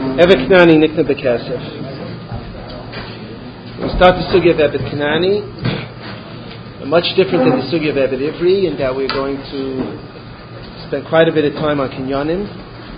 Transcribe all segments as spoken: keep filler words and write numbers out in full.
Evet Kanani Nikna Bekesef. We start the sugya of Evet Kanani, much different than the sugya of Evet Ivri, in that we're going to spend quite a bit of time on Kinyanim.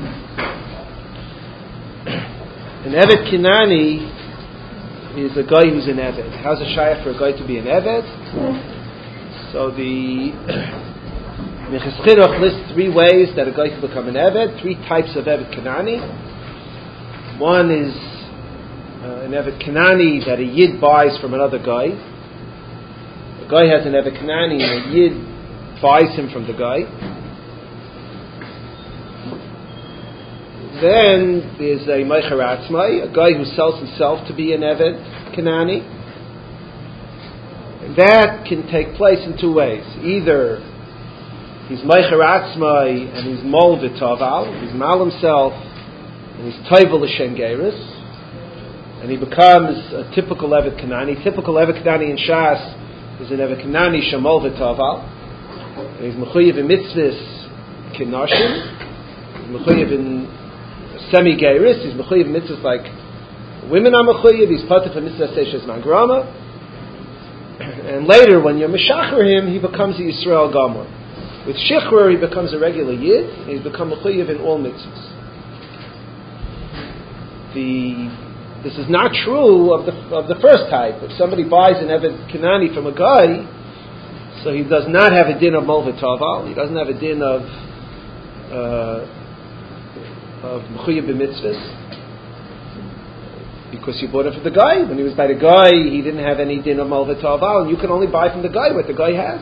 An Evet Kanani is a guy who's an Evet. How's a shayach for a guy to be an Evet? So the Minchas Chinuch lists three ways that a guy can become an Evet, three types of Evet Kanani. One is uh, an Evet Kanani that a Yid buys from another guy. A guy has an Evet Kanani and a Yid buys him from the guy. Then there's a Meicher Atzmai, a guy who sells himself to be an Evet Kanani. And that can take place in two ways. Either he's Meicher Atzmai and he's Mol V'Toval, he's Mal himself, and he's Toivel L'Shem Geiris, and he becomes a typical Evet Kanani. Typical Evet Kanani in Shas is an Evet Kanani Shemol V'Toval, and he's Mechuyev in Mitzvahs Kinashim, he's Mechuyev in Semi Geiris, he's Mechuyev in Mitzvahs like women are Mechuyev, he's Pater for Mitzvah Seishes Mangrama, and later when you Meshacher him, he becomes a Yisrael Gamor. With Shechrer, he becomes a regular Yid, and he's become Mechuyev in all Mitzvahs. The, this is not true of the of the first type. If somebody buys an Evet Kanani from a guy, so he does not have a din of Mol V'Toval, he doesn't have a din of uh, of Mechuyev b'mitzvahs, because you bought it from the guy. When he was by the guy, he didn't have any din of Mol V'Toval, and you can only buy from the guy what the guy has.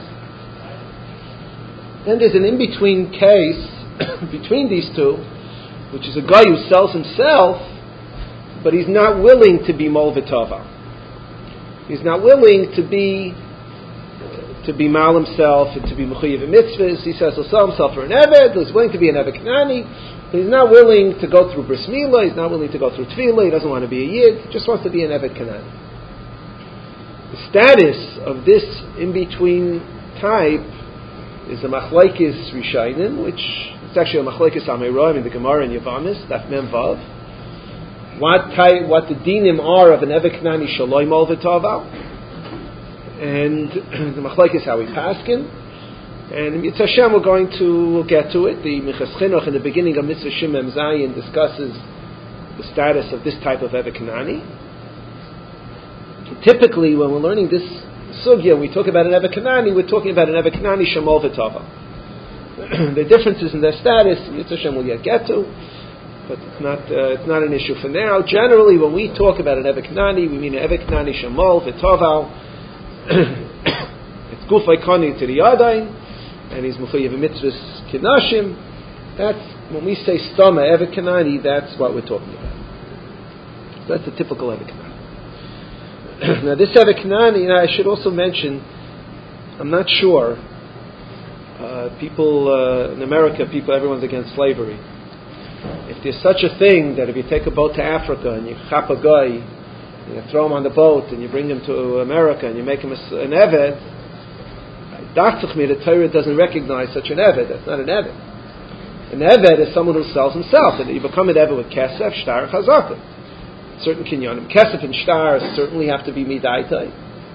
Then there's an in-between case between these two, which is a guy who sells himself, but he's not willing to be Mol V'Toval. He's not willing to be to be Mal himself and to be Mechuyev in Mitzvahs. He says he'll sell himself for an Evet. He's willing to be an Evet Kanani, but he's not willing to go through Bris Milah. He's not willing to go through Tefillah. He doesn't want to be a Yid. He just wants to be an Evet Kanani. The status of this in-between type is a Machlokes Rishonim, which it's actually a Machlokes Ameroim in the Gemara in Yavamis, Daf Mem Vav. What type, what the dinim are of an Evet Kanani Shaloi Mol V'Toval, and the Machlokes how we paskin, and Yitz Hashem we're going to we'll get to it. The Minchas Chinuch in the beginning of Mitzvah Shem Mem Zayin discusses the status of this type of Evet Kanani. Typically, when we're learning this sugya, we talk about an Evet Kanani, we're talking about an Evet Kanani Shemol V'Toval. The differences in their status, Yitz Hashem will yet get to. But it's not uh, it's not an issue for now. Generally, when we talk about an Evet Kanani, we mean an Evet Kanani Shemol V'Toval. It's Gufay Kani to the Yadain, and he's Mechuyev Mitzvahs Kinashim. That's when we say Stama Evet Kanani. That's what we're talking about. So that's the typical Evet Kanani. Now, this Evet Kanani, you know, I should also mention, I'm not sure. Uh, people uh, in America, people, everyone's against slavery. If there's such a thing that if you take a boat to Africa and you chap a guy, and you throw him on the boat and you bring him to America and you make him a, an Evet, the Torah doesn't recognize such an Evet. That's not an Evet. An Evet is someone who sells himself, and you become an Evet with kesef, shtar, chazaka. Certain kinyanim, kesef and shtar certainly have to be midaitai.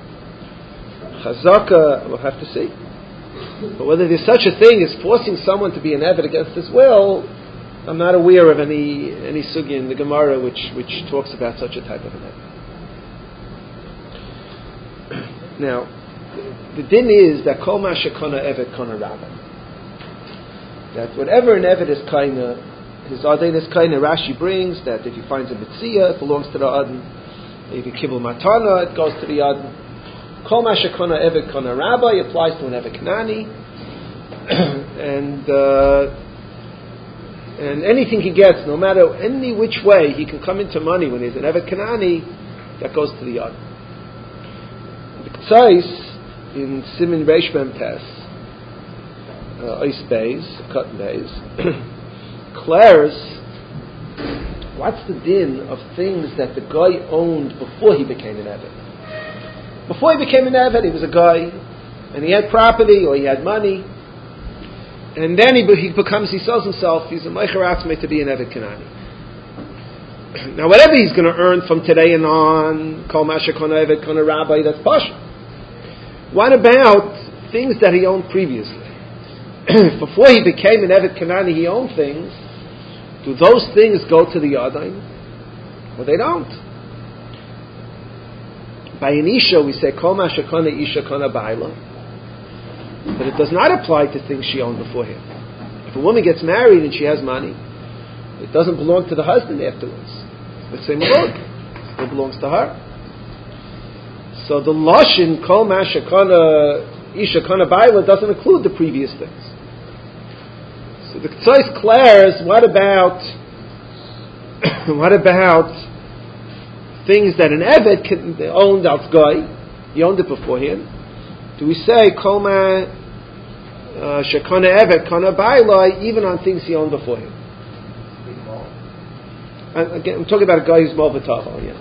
Chazaka, we'll have to see. But whether there's such a thing as forcing someone to be an Evet against his will, I'm not aware of any any sugya in the Gemara which, which talks about such a type of an Evet. Now, the din is that kol ma shekona Evet kona rabba. That whatever an Evet is kaina, his adin is kaina. Rashi brings that if he finds a mitzia, it belongs to the adin. If he kibul matana, it goes to the adin. Kol ma shekona Evet kona rabba applies to an Evet Kanani, and. Uh, And anything he gets, no matter any which way, he can come into money when he's an Evet Kanani, that goes to the Yad. The K'tzais, in Simin Reish Mem Tes, Ois Beis, Cotton Beis, declares, what's the din of things that the guy owned before he became an Evet? Before he became an Evet, he was a guy, and he had property, or he had money, and then he, he becomes, he sells himself, he's a Meicher Atzmei to be an Evet Kanani. Now, whatever he's going to earn from today and on, Kol Masha Kona Evet Kona Rabbi, that's Pasha. What about things that he owned previously? Before he became an Evet Kanani, he owned things. Do those things go to the Yadayim? Well, they don't. By an Isha, we say, Kol Masha Kona Isha Kona Baila. But it does not apply to things she owned beforehand. If a woman gets married and she has money, it doesn't belong to the husband afterwards. Let's say Maluk. It still belongs to her. So the Lashon, Kol Masha Kona Isha Kona Baila, doesn't include the previous things. So the Ktsois declares, what about what about things that an Evet can, owned als Goy? He owned it beforehand. Do we say Kol Ma Shekona Evet Kona Baila even on things he owned beforehand? And again, I'm talking about a guy who's Mol V'Taval, yeah.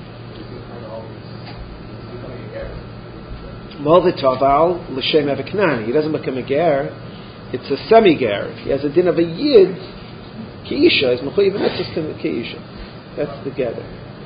Mol V'Taval l'shem Evet Kanani. He doesn't become a ger. It's a semi-ger. He has a din of a yid. Kiisha is mechuyev b'mitzvos to kiisha. That's the gather.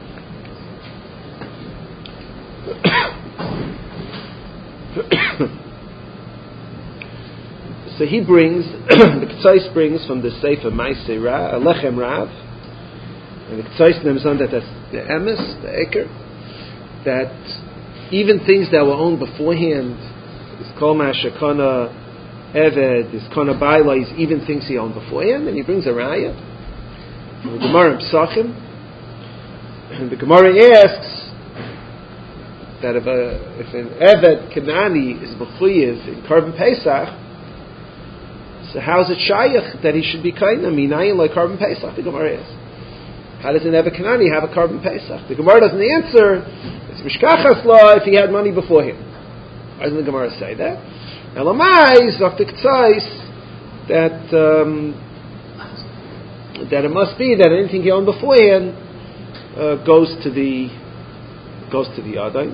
So he brings the Ktsois brings from the Sefer Maaseh Rav, Lechem Rav, and the Ktsois names on that that's the emes, the eker, that even things that were owned beforehand is Kol Masha Kona Eved, is Kona Baila, is even things he owned beforehand, and he brings a raya from the Gemara in Psachim, and the Gemara asks that if, a, if an Eved Kanani is mechuyev in Korban Pesach, so how is it shayach that he should be kaina minayin like Korban Pesach? The Gemara asks. How does an Evet Kanani have a Korban Pesach? The Gemara doesn't answer. It's mishkachas law if he had money beforehand. Why doesn't the Gemara say that? Elamai Dr Ktsois that um, that it must be that anything he owned beforehand uh, goes to the goes to the Yadayim.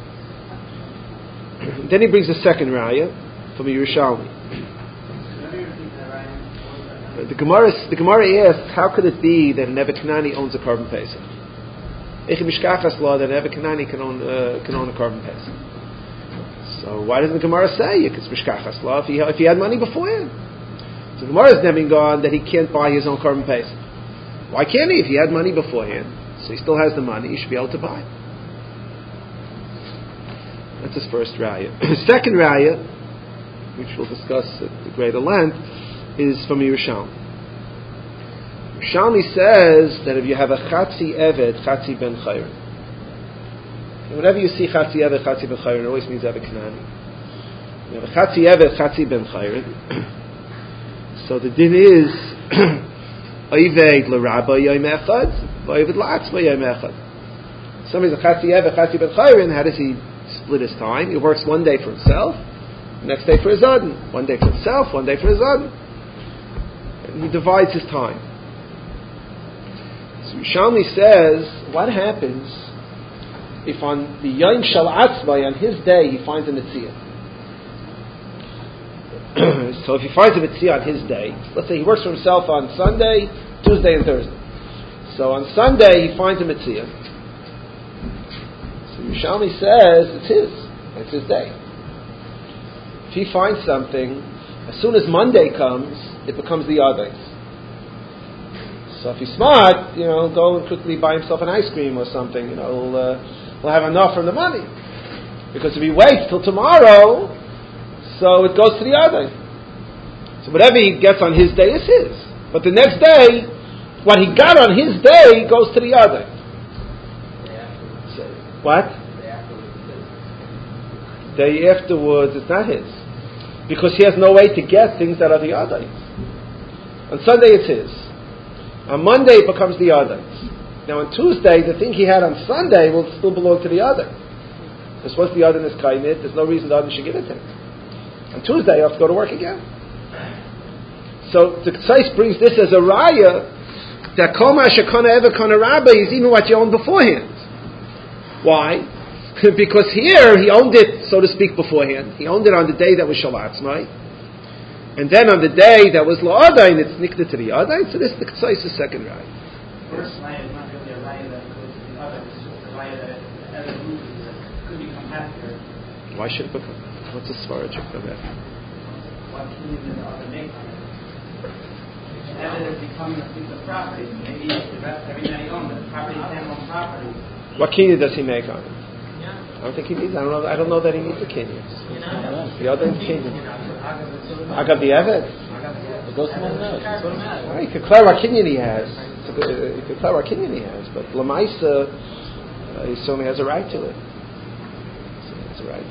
Then he brings a second raya from a Yerushalmi. The Gemara, the Gemara asks, how could it be that an Evet Kanani owns a Korban Pesach? Eich mishkachas law that an Evet Kanani can own uh, can own a Korban Pesach. So why doesn't the Gemara say it? It's mishkachas law if he if he had money beforehand. So the Gemara is never gone that he can't buy his own Korban Pesach. Why can't he? If he had money beforehand, so he still has the money, he should be able to buy. That's his first raya. Second raya, which we'll discuss at greater length, is from Yerushalmi. Yerushalmi says that if you have a Chatzi Eved, Chatzi Ben Chayrin, whenever you see Chatzi Eved, Chatzi Ben Chayrin, it always means Evet Kanani. You have a Chatzi Eved, Chatzi Ben Chayrin. So the din is Oyved l'Rabba Yom Echad, Oyved l'Atzma Yom Echad. Somebody's a Chatzi Eved, Chatzi Ben Chayrin. How does he split his time? He works one day for himself, next day for his Adon, one day for himself, one day for his Adon. And he divides his time. So Yerushalmi says, what happens if on the Yom Shel Atzmai, on his day, he finds a Mitzvah? So if he finds a Mitzvah on his day, let's say he works for himself on Sunday, Tuesday, and Thursday. So on Sunday, he finds a Mitzvah. So Yerushalmi says, it's his. It's his day. If he finds something, as soon as Monday comes, it becomes the Yaday's. So if he's smart, you know, go and quickly buy himself an ice cream or something. You know, he'll, uh, he'll have enough from the money. Because if he waits till tomorrow, so it goes to the Yaday's. So whatever he gets on his day is his. But the next day, what he got on his day goes to the Yaday's. So, what? Day afterwards, it's not his. Because he has no way to get things that are the Yaday's. On Sunday, it's his. On Monday, it becomes the Yaday's. Now, on Tuesday, the thing he had on Sunday will still belong to the Yaday's. Because once the Yaday's is kainit, there's no reason the Yaday's should give it to him. On Tuesday, you have to go to work again. So, the Ktsois brings this as a raya that Kol Masha Kona Eved Kona Rabba is even what you owned beforehand. Why? Because here, he owned it, so to speak, beforehand. He owned it on the day that was Shel Atzmai. And then on the day that was La'adain, it's Nikna to the Adain. So this is the Ktsois' second raya. first raya is not really a raya that goes to the other. It's just a raya that the other moves that could become happier. Why should it become? What's the svara of that? What can you do the other make on it? Evidence becoming a piece of property. Maybe the rest, every man he owns, the property is his own property. What kinyan does he make on it? I don't think he needs. I don't know. I don't know that he needs a kinyan. The other kinyan. Agav the Eved. It goes to one of those. Right. You could declare what kinyan he has. You could declare what kinyan he has, but Lamaisa, uh, he certainly has a right to it. So he has a right.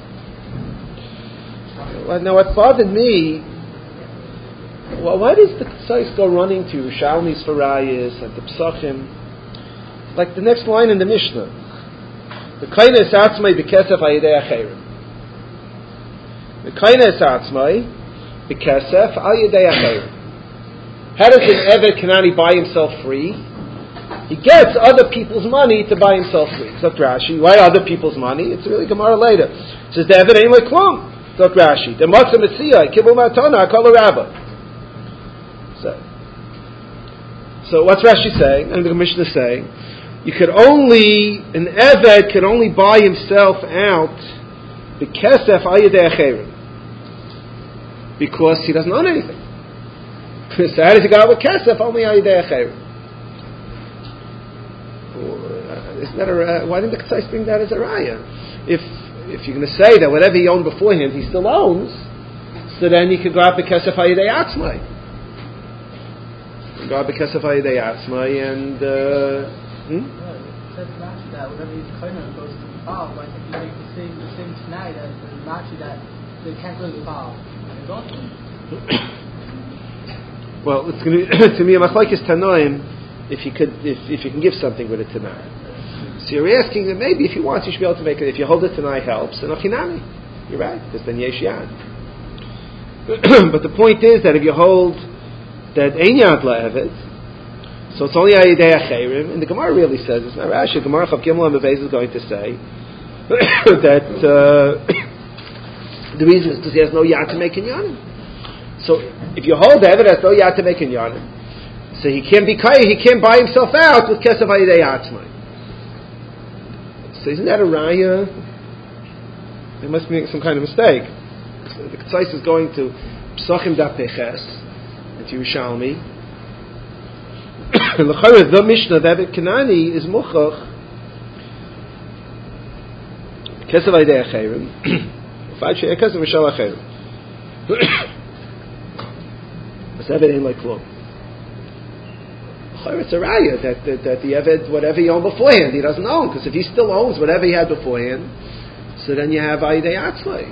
Well, now, what bothered me. Well, why does the Ksais go running to Yerushalmi's Farayis and the Psachim? Like the next line in the Mishnah. The Kaina es atzmai b'kesef ha'yidei acherim. The Kaina es atzmai b'kesef ha'yidei acherim. How does an Eved Kanani buy himself free? He gets other people's money to buy himself free. Zok Rashi. Why other people's money? It's really Gemara later. It says the Eved ain't like klum. Zok Rashi. The Matzah Metzia Kibul Matana Akol Rabba. So, so what's Rashi saying? And the Mishnah is saying, you could only, an Eved could only buy himself out the Kesef Ayidei Acherim because he doesn't own anything. So how does he go out with Kesef? Only Ayidei Acherim. Isn't that a, why didn't the Ketzais bring that as a raya? If if you're going to say that whatever he owned beforehand he still owns, so then you could go out with Kesef Ayidei Atzmai. God because of Ayidei Atzmai and uh, hmm? Well, it says Rashi that whatever you kind of goes to the Baal, like if you make the same the same tonight as the Rashi that they can't go to the Baal. Well, it's going to to me a machlokes tanoim if you could if if you can give something with it tonight. So you're asking that maybe if you want you should be able to make it. If you hold it tonight helps, and ochinami, you're right because then yesh yad. But the point is that if you hold that ein yad la'eved, so it's only ayidei acherim, and the Gemara really says it's not Rashi. Gemara Chav Gimel and Beis is going to say that uh, the reason is because he has no yad to make inyanim. So if you hold the eved has no yad to make inyanim, so he can't be he can't buy himself out with kesef ayidei atzmai. So isn't that a raya? They must be making some kind of mistake. So the Ketzais is going to Psachim da Peches. To Yerushalmi. The Mishnah of Eved Kanani is Muchach Kesef Ayidei Acherim Five Shei Kesef Mishal Acherim But Eved ain't like Klum. It's a raya that, that, that the Eved, whatever he owned beforehand, he doesn't own, because if he still owns whatever he had beforehand, so then you have Ayidei Atzmai.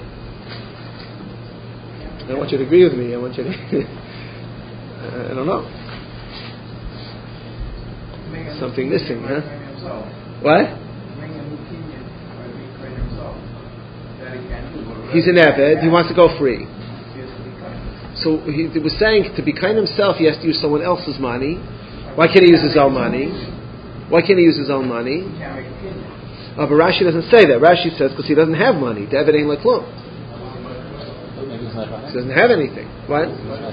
I don't want you to agree with me, I want you to I don't know. Something missing, huh? What? He's an Eved. He wants to go free. So he was saying to be kind himself, he has to use someone else's money. Why can't he use his own money? Why can't he use his own money? Oh, but Rashi doesn't say that. Rashi says because he doesn't have money. The Eved ain't like klum. He doesn't have anything. What?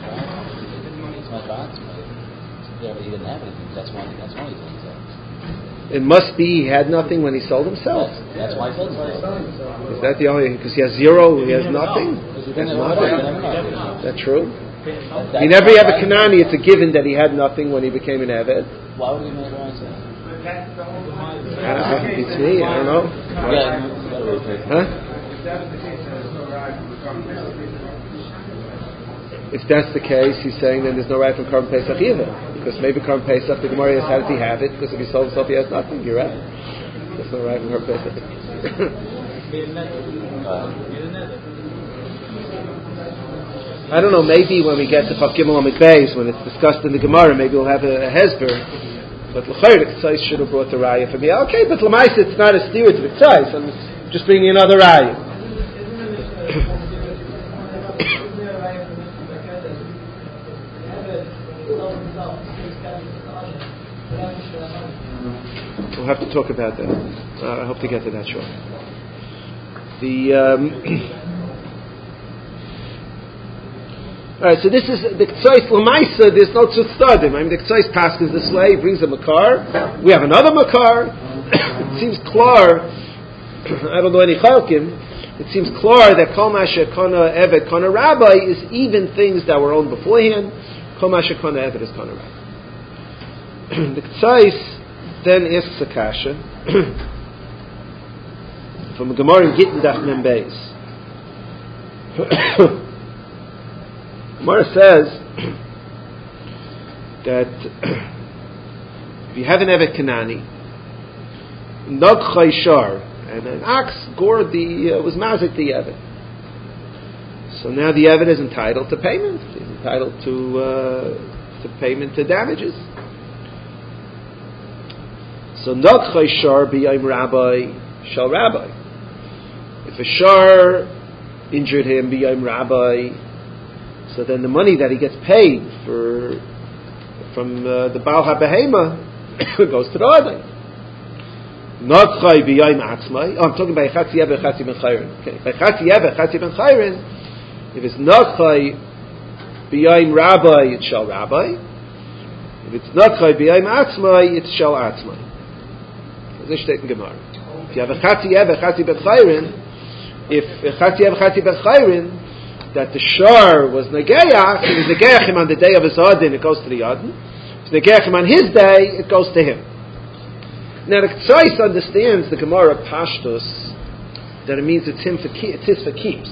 He didn't have anything. That's why. That's why he sold himself. It must be he had nothing when he sold himself. That's, that's why he sold himself. Is that the only? Because he has zero. He has nothing. He has nothing. Is that true? That, he never have a Kanani. It's a given that he had nothing when he became an Eved. Why would he make a answer? I don't know. It's me. I don't know. Yeah. Huh? If that's the case, he's saying then there's no right from Korban Pesach either. Because maybe Korban Pesach, the Gemara asks, how does he have it? Because if he sold himself, he has nothing. You're right. There's no right from Korban Pesach. I don't know, maybe when we get to Chav Gimel Amid Beis, when it's discussed in the Gemara, maybe we'll have a, a Hesber. But L'chayr, the Ketzais should have brought the Raya for me. Okay, but L'maisa, it's not a steer to the Ketzais. I'm just bringing another Raya. We'll have to talk about that. Uh, I hope to get to that shortly. The um, All right, so this is the K'tzais L'maisa. There's no tzut stadim. I mean, the K'tzais passes this way, brings a makar. We have another makar. It seems klar. I don't know any chalkim. It seems klar that kol masha kana eved kana rabbi is even things that were owned beforehand. Kol masha kana eved is kana rabbi. The K'tzais then asks a kasha from the Gemara in Gittin Daf Mem Beis. Gemara says that if you have an Evet Kanani, Nog Chayshar, and an ox gored the, uh, was mazik the Evet. So now the Evet is entitled to payment. He's entitled to, uh, to payment to damages. So Nog Chayshar b'yayim rabbi shall rabbi. If a shar injured him b'yayim rabbi, so then the money that he gets paid for from uh, the Baal HaBehema goes to the other. Not chay b'yayim atzmai. Oh, I'm talking about Chatzi Yeveh, Chatzi Ben Chayrin. Okay, by Chatzi Yeveh, Chatzi Ben Chayrin, if it's not chay b'yayim rabbi, it shall rabbi. If it's not chay b'yayim atzmai, it shall atzmai. This steht in Gemara. If you have a Chatzi Yeveh, Chatzi Ben Chayrin, if Chatzi Yeveh, Chatzi Ben Chayrin, that the shar was Negeach, it was Negeach him on the day of his Adin, it goes to the Adin. If it's Negeach him on his day, it goes to him. Now the K'tzais understands the Gemara Pashtus that it means it's him for it's his for keeps.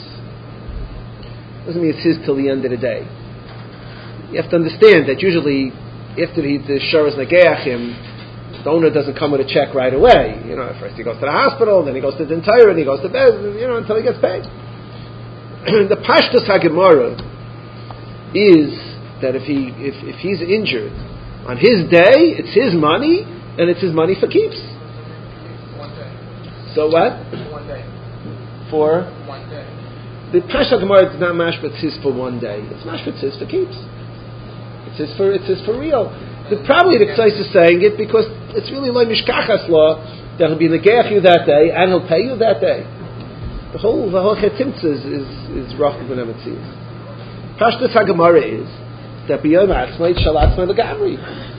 It doesn't mean it's his till the end of the day. You have to understand that usually after he, the shar is Negeach him, the owner doesn't come with a check right away. You know, first he goes to the hospital, then he goes to the entire, and he goes to bed, you know, until he gets paid. The Pashtus HaGemara is that if he if, if he's injured on his day, it's his money and it's his money for keeps. One day. So what? One day. For One day. the Pashtus HaGemara is not mashbetz his for one day. It's mashbetz his for keeps. It's his for it's his for real. The, probably the K'tzais is saying it because it's really like mishkachas law that he'll be negeach you that day and he'll pay you that day. The whole the whole chetimtza is is is rachov ben emetzius. Pashtus HaGemara is that b'yom atzmai shal atzmai legamri.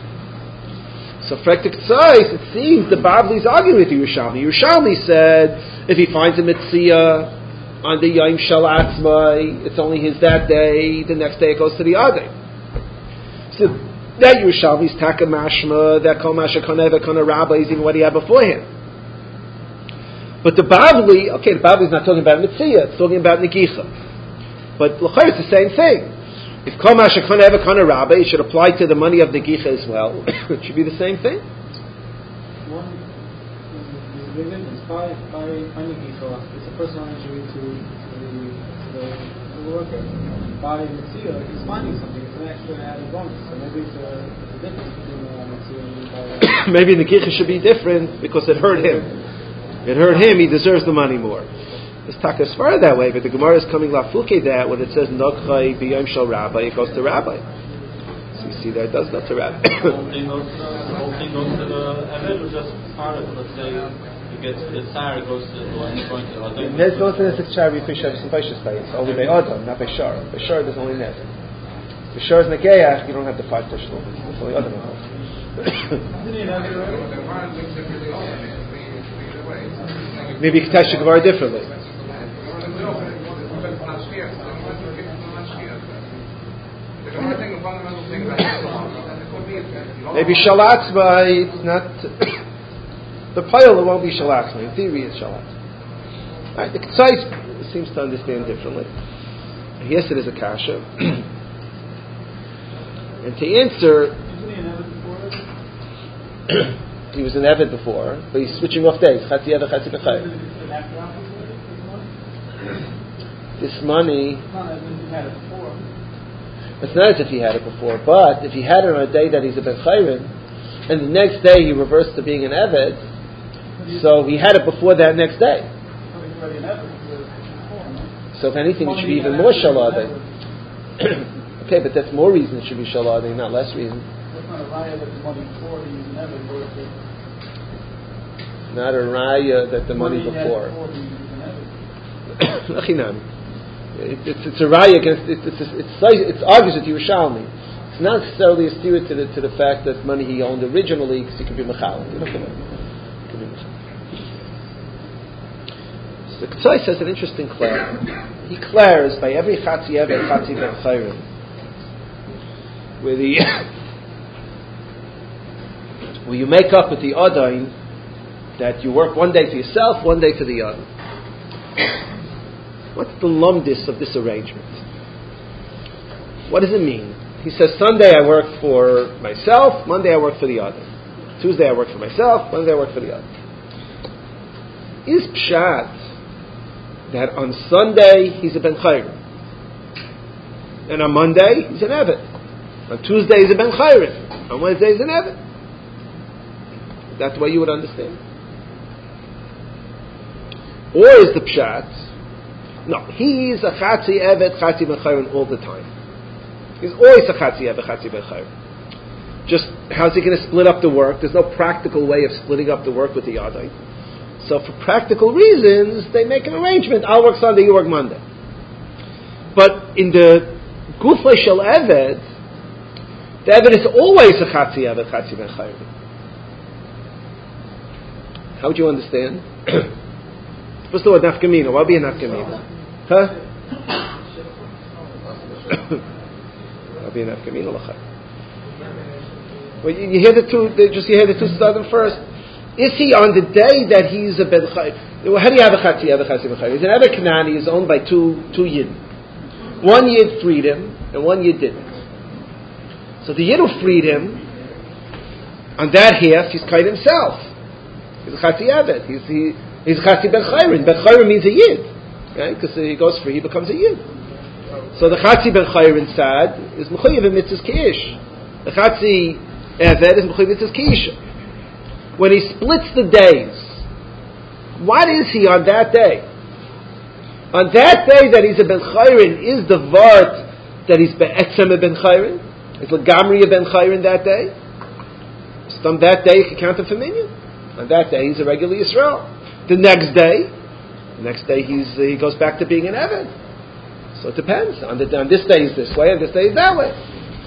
So frektik tzais, it seems the Bavli is arguing with the Yerushalmi. Yerushalmi said if he finds a mitzvah on the yom shal atzmai, it's only his that day. The next day it goes to the other. So that Yerushalmi is taka mashma that kol masha kaneva kana rabbi is even what he had beforehand. But the Bavli, okay, the Bavli is not talking about Mitzvah, it's talking about Negicha. But l'chayr, it's the same thing. If Kol Masha Kana Eva Kana Rabbi, it should apply to the money of Negicha as well. It should be the same thing. One is given is by, by, by Negicha. It's a personal injury to, to, the, to the, to the worker. By Mitzvah, he's finding something. It's an extra added bonus. So maybe it's a, it's a difference between uh, Mitzvah and by... Maybe Negicha should be different because it hurt him. It hurt him, he deserves the money more. It's taka svara that way, but the Gemara is coming lafuke that when it says Nokchai b'yom shel rabbi, it goes to rabbi. So you see that it does go to rabbi. The whole thing goes to the Eved or just part of it? Let's say you get to the Tsar, it goes to the one going to the Nez goes to the Tsar b'yom shel rabbi. It's only by Adam, not by Shar. By Shar there's only Nez. By Shar is Negeach, you don't have the five Tishlo. It's only Adam. Maybe you can touch the Gemara differently. Maybe shalatzma, it's not the pile. It won't be shalatzma. In theory, it's shalatzma. Right, the K'tzais seems to understand differently. Yes, it is a kasha. And to answer. He was an Eved before, but he's switching off days. Chatzi Eved, Chatzi Ben Chayrin. This money. It's not as if he had it before, but if he had it on a day that he's a Ben Chayrin, and the next day he reversed to being an Eved, so he had it before that next day. So if anything, it should be even more Shalade. Okay, but that's more reason it should be Shalade, not less reason. Not a raya that the money before. It, it's, it's a raya against, it, it's, it's, it's, it's argues with Yerushalmi. It's not necessarily a steer to the, to the fact that money he owned originally, because he could be mechal. You know, could be mechal. So the Ketzai says an interesting clair. He clairs by every Chatzi Eved, Chatzi Ben Chayrim, where the where you make up with the Adain that you work one day for yourself, one day for the other. What's the lumdis of this arrangement? What does it mean? He says, Sunday I work for myself, Monday I work for the other. Tuesday I work for myself, Wednesday I work for the other. Is pshat that on Sunday he's a ben chayrim, and on Monday he's an evet. On Tuesday he's a ben chayrim, on Wednesday he's an evet. That's the way you would understand. Or is the pshat, no, he's a chatzi evet, chatzi ben chayrim all the time. He's always a chatzi evet, chatzi ben chayrim. Just how's he going to split up the work? There's no practical way of splitting up the work with the yadai. So for practical reasons, they make an arrangement. I'll work Sunday, you work Monday. But in the Gufay Shel Eved, the Eved is always a Chatzi Eved, Chatzi Ben Chayim. How would you understand? What's the word nafkamina? What would be a nafkamina? Huh? What would be a nafkamina? Well, you, you hear the two, they just you hear the two starting first. Is he on the day that he's a ben chayim? How do you have a chatzi, have a chatzi ben chayim? He's an Eved Kanani, he's owned by two two yid. One yid freed him, and one yid didn't. So the yid who freed him, on that half, he's kind himself. He's a chatzi Eved. He's he, he's a chatzi ben chayim. Ben chayim means a yid, right? Because he goes free, he becomes a yid. So the chatzi ben chayim sad is mechuyev in mitzvahs keish. The chatzi Eved is mechuyev in mitzvahs keish. When he splits the days, what is he on that day? On that day that he's a ben chayrin, is the vart that he's be'etzem a ben chayrin? Is legamri a ben chayrin that day? So on that day he can count him for minion. On that day he's a regular Yisrael. The next day, the next day he's he goes back to being an Eved. So it depends. On, the, on this day he's this way, on this day he's that way.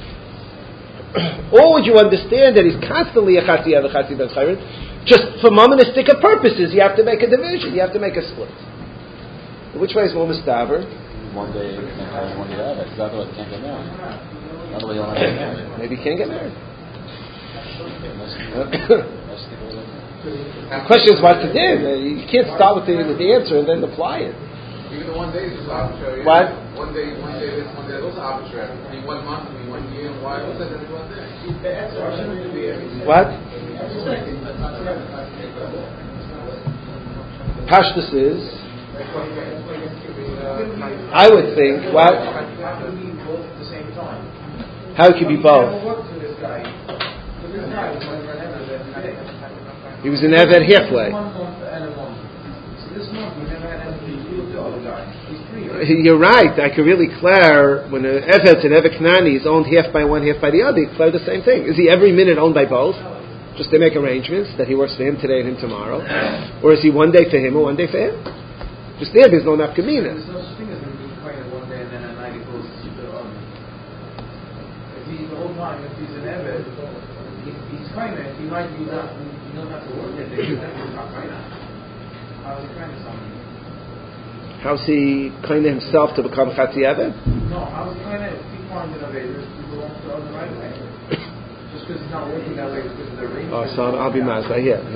Or would you understand that he's constantly a chatzi a chatzi ben chayrin? Just for monistic purposes, you have to make a division. You have to make a split. Which way is more mistaver? One day you can't have one day have it. Because otherwise you can't get married. Otherwise you don't get married. Maybe you can't get married. The question is what to do. You can't start with the with the answer and then apply it. Even the one day is just arbitrary. What? One day, one day this, one day that. Those are arbitrary. I mean, one month, I mean, one year, and why? What's that every one day? What? Pashtus is, I would think, what? How it could be both? He was an Eved halfway. You're right. I could really clear when an Eved's an Eved Kanani is owned half by one, half by the other. You clear the same thing. Is he every minute owned by both? Just they make arrangements that he works for him today and him tomorrow, or is he one day for him or one day for him? Just there, there's no nafkamina. There's no such thing as being quiet one day and then at night he goes to the other. If he the whole time, if he's an Eved, he, he's kind of he might be not. You don't have to work that day. He's not kind of. How's he kind of something? How's he kind of himself to become Chatzi Eved? No, how's he kind of he finds an Eved to go on to the other right way? Just because he's not working that way because of the arrangement. Oh, so I'll be mad. I hear.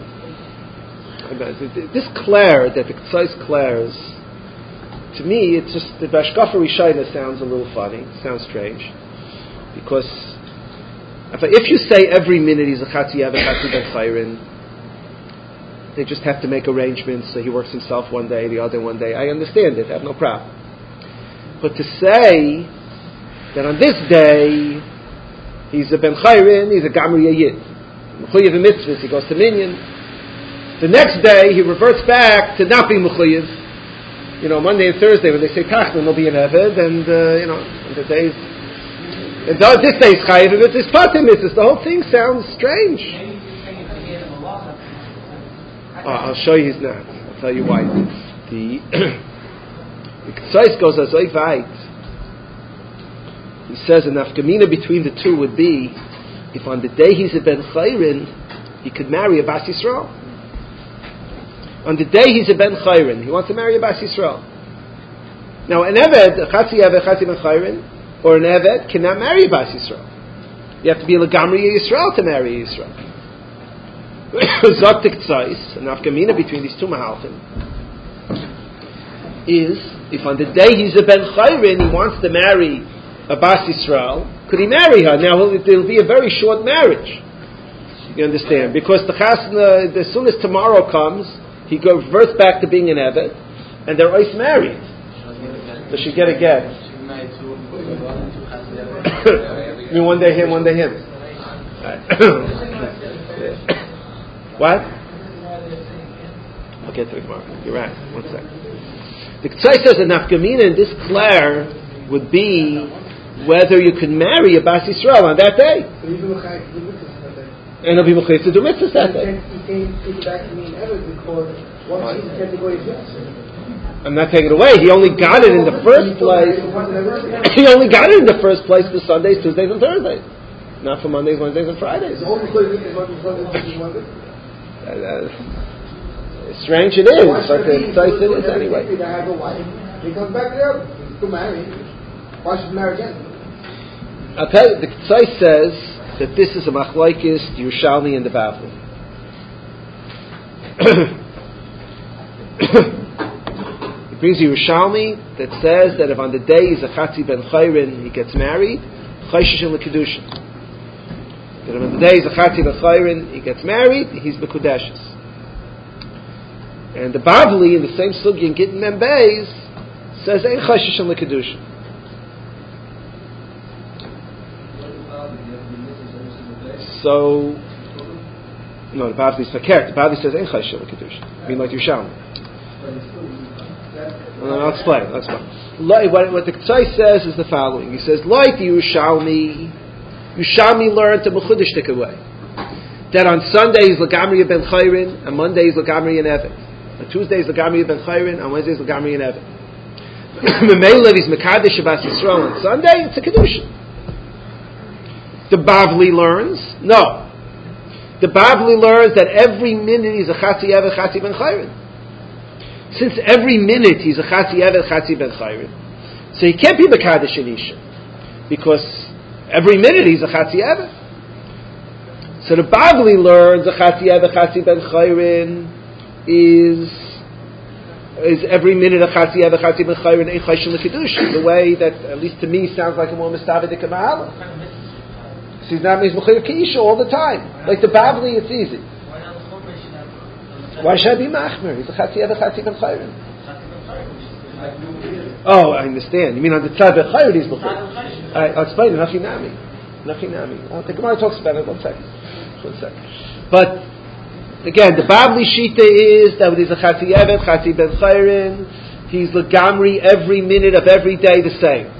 This Claire that the Ksais Claire's, to me, it's just the Bashkafa Rishayna sounds a little funny. Sounds strange, because if, if you say every minute he's a Chatzi Eved, Chatzi Ben Chayrin, they just have to make arrangements so he works himself one day, the other one day. I understand it. I have no problem. But to say that on this day he's a Ben Chayrin, he's a Gamri Yid, Mechuyev Mitzvahs, he goes to Minyan. The next day he reverts back to not being Mechuyev. You know, Monday and Thursday when they say Tachlan, he'll be an Eved, and uh, you know, and the days. And this day is Chayiv, it's his Patim Mitzvahs. The whole thing sounds strange. Oh, I'll show you he's not. I'll tell you why. The The Ksais goes as weit. He says an nafkamina between the two would be if on the day he's a ben chayrin, he could marry a bas Yisrael. On the day he's a ben chayrin, he wants to marry a bas Yisrael. Now an eved, a chatzi eved, chatzi ben chayrin, or an eved cannot marry a bas Yisrael. You have to be a legamri Yisrael to marry a Yisrael. Zok Ksais, an nafkamina between these two mahalchim, is if on the day he's a ben chayrin, he wants to marry a bas Yisrael, could he marry her? Now it will be a very short marriage. You understand? Because the chasna, as soon as tomorrow comes, he reverts back to being an eved, and they're always married. So she get a get. I mean, one day him, one day him. What? I'll get to it tomorrow. You're right. One second. The Ksai says that nafkamina in this Claire would be whether you can marry a bas Yisrael on that day. And he'll be mechayiv to do mitzvahs that day. You can't take it back to me in ever because once he's category yes. I'm not taking it away. He only got it in the first place. He only got it in the first place for Sundays, Tuesdays, and Thursdays. Not for Mondays, Wednesdays, and Fridays. Uh, uh, strange it is, but the size it is anyway. He comes back there to marry. Why should he marry again? I'll tell you, the Ksai says that this is a machlaikis, the Yerushalmi and the Bavli. It brings a Yerushalmi that says that if on the day he's a Chatzi ben Chayrin, he gets married, Chayshish and L'Kedushin. That if on the day he's a Chatzi ben Chayrin, he gets married, he's B'Kudeshes. And the Bavli, in the same sugi in Gittin Mem Beis, says, Ein Chayshish and L'Kedushin. So, no, the Bavli is fakert. The Bavli says, Ein Chayshish and L'Kedushin. I mean, like Yerushalmi. Well, I'll explain. I'll explain. What, what the Ksai says is the following. He says, like the Yerushalmi, Yerushalmi learned to Mechudesh take away. That on Sunday is Lagamri ben Chayrin, and Monday is Lagamri and Evet. On Tuesday is Lagamri ben Chayrin, and Wednesday is Lagamri and Evet. Memelev is Mekadesh Shabbat Yisrael on Sunday, it's a Kedushin. The Bavli learns, no. The Bavli learns that every minute he's a Chatzi Evet, Chatzi ben Chayrin. Since every minute he's a Chatzi Evet, Chatzi ben Chayrin, so he can't be Mekadesh Anisha, because every minute he's a Chatzi Evet. So the Bavli learns a Chatzi Evet, Chatzi ben Chayrin is is every minute a Chatzi Evet, Chatzi ben Chayrin ein Chayshin L'Kedushin, the way that, at least to me, sounds like a more Mistavidik Mahala. So he's not Mizmachayiv Keisha all the time. Like the Bavli, it's easy. Why should I be Machmer? He's a Chatzi Evet, Chatzi ben Chayrin. Oh, I understand. You mean on the Tzad ben Chayrin he's Mechayiv. I'll explain it. Nachinami. Nachinami. The Gemara talks about it. One second. One second. But again, the Bavli Shita is that he's a Chatzi Evet, Chatzi ben Chayrin. He's Lagamri every minute of every day the same.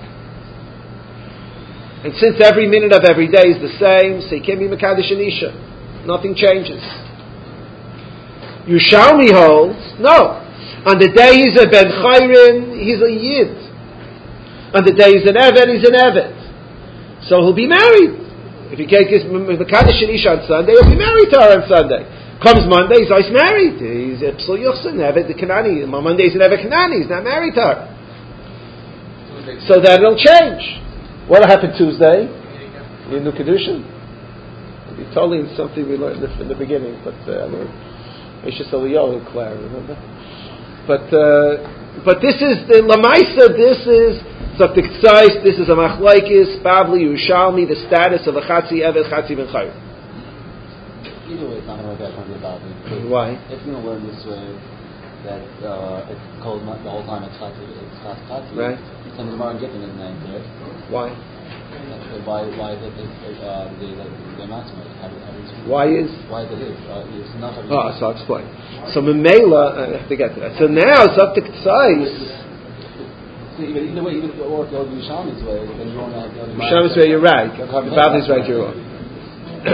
And since every minute of every day is the same, so he can't be Mekadesh Anisha. Nothing changes. Yerushalmi holds, no. On the day he's a Ben Chayrin, he's a Yid. On the day he's an Evet, he's an Evet. So he'll be married. If he can't get Mekadesh Anisha on Sunday, he'll be married to her on Sunday. Comes Monday, he's always married. He's a Psul Yuchsin, Evet the Kanani. On Monday he's an Evet Kanani, he's not married to her. So that'll change. What'll happen Tuesday? In the Kedushin? It'll be totally something we learned in the beginning, but uh, I learned Meshach Eliyahu, Claire, remember? But uh, but this is the Lamaisa. This is Zaktik Tzais. This is a Machlaikis Bavli Yerushalmi. The status of a Chatzi Evet, Chatzi ben Chayrin. Either way, it's not going to work out for the Bavli. Why? If you're going to learn this way, that uh, it's called the whole time it's Chatzi, it's Chatzi. Right. And the Gemara Gittin is named there. Why? Why? Why is it uh, the the the maximum? Why is? Why is it? Uh, it's not. Oh, so I'll explain. So Memela, I have to get to that. So now it's up to Ksais. Even either way, even if you or if you go Yerushalmi's way, then you won't have. Yerushalmi's way, you're right. The Bavli's right, you're wrong.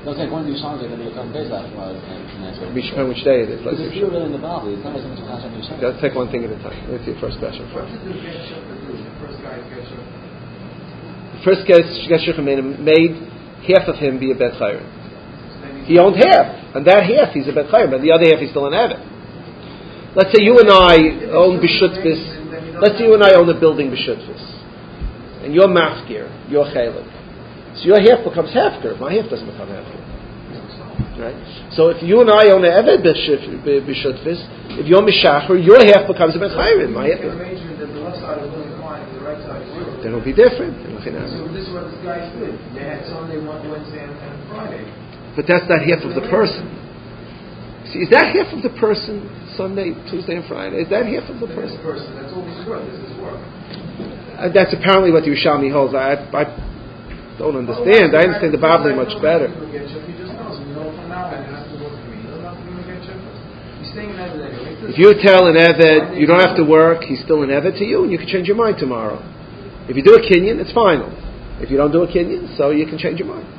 They'll take one of these songs, they're going to become Pesach tomorrow. Which, which day it is? Because it's still really in the Bible. It's not so much a Kasha Mishah. Let's take one thing at a time. Let's see your first question What first. did the Get Shukra do? The first guy Get Shukra. The first Get Shukra made, made half of him be a Bet Chayrin. He owned half. And that half he's a Bet Chayrin, but the other half he's still an Eved. Let's say you and I own B'Shutfis. Let's say you and I own a building B'Shutfis. And you're Mafkir. You're Chaylik. So your half becomes Hefker. My half doesn't become Hefker. Right? So if you and I own an Eved B'Shutfis, if you're Mishacher, your half becomes a Bet Chayrin. My half. Then it'll be different. So this is what the guys did. They had Sunday, Wednesday, and Friday. But that's not half of the person. See, is that half of the person? Sunday, Tuesday, and Friday. Is that half of the person? person. That's all this work. This is work. Uh, that's apparently what the Yerushalmi holds. I, I don't understand. I understand the Bible much better. He just knows. You know, from now on, you have to work for me. You don't have to get He's staying in Eved anyway. If you tell an Eved you don't have to work, he's still an Eved to you, and you can change your mind tomorrow. If you do a Kinyan, it's final. If you don't do a Kinyan, so you can change your mind.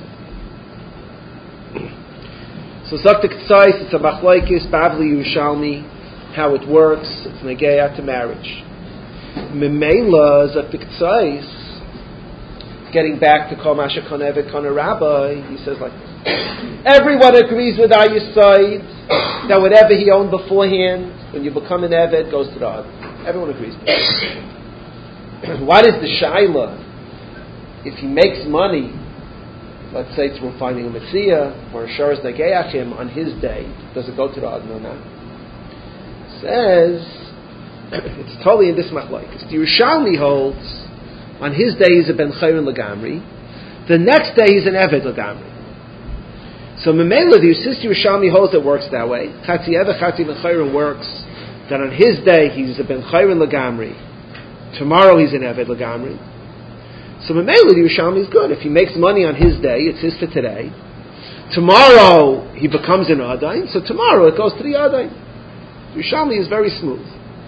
So Zakta K'tzais, it's a Machlaikis, Bavli Yerushalmi, how it works, it's Negeya to marriage. Memela Zakta K'tzais, getting back to Kol Masha Kon Eved Kon Rabbi, he says like this. Everyone agrees with our side that whatever he owned beforehand, when you become an Eved, goes to the Ad. Everyone agrees with that. What is the Shaila? If he makes money, let's say through finding a Metzia or a Sharas Nageyachim on his day, does it go to the Ad or not? Says, it's totally in this machlokes. The Yerushalmi holds, on his day he's a Ben Chayrin Lagamri, the next day he's an Eved Lagamri. So Memela, the Sister Yerushalmi holds it works that way. Chatzi Eved, Chatzi Ben Chayrin works, that on his day he's a Ben Chayrin Lagamri, tomorrow he's an Eved Lagamri. So Memela, the Yerushalmi is good. If he makes money on his day, it's his for today. Tomorrow he becomes an Adain, so tomorrow it goes to the Adain. The Yerushalmi is very smooth.